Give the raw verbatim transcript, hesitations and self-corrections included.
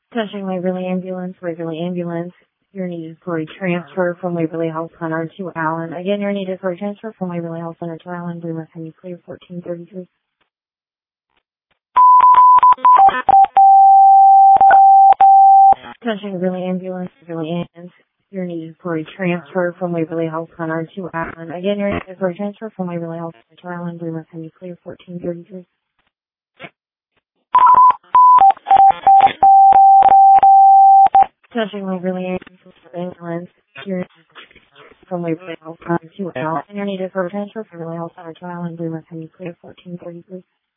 Touching Waverly Ambulance, Waverly Ambulance. You're needed for a transfer from Waverly Health Center to Allen. Again, you're needed for a transfer from Waverly Health Center to Allen. Boomer, can you clear fourteen thirty-three? Touching Waverly Ambulance, Waverly Ambulance. You're needed for a transfer from Waverly Health Center to Allen. Again, you're needed for a transfer from Waverly Health Center to Allen. Boomer, can you clear fourteen thirty-three? Touching Waverly Ambulance. You're from Waverly Health Center to Allen. You're needed for a transfer from Waverly Health Center to Allen. Boomer, can you clear fourteen thirty-three?